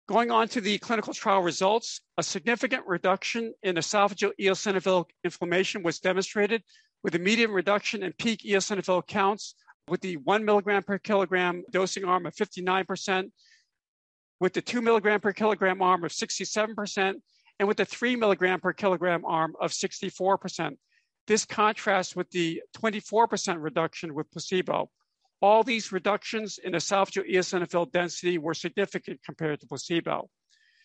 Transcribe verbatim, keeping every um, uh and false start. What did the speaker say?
Going on to the clinical trial results, a significant reduction in esophageal eosinophil inflammation was demonstrated with a median reduction in peak eosinophil counts with the one milligram per kilogram dosing arm of fifty-nine percent, with the two milligram per kilogram arm of sixty-seven percent, and with the three milligram per kilogram arm of sixty-four percent. This contrasts with the twenty-four percent reduction with placebo. All these reductions in esophageal eosinophil density were significant compared to placebo.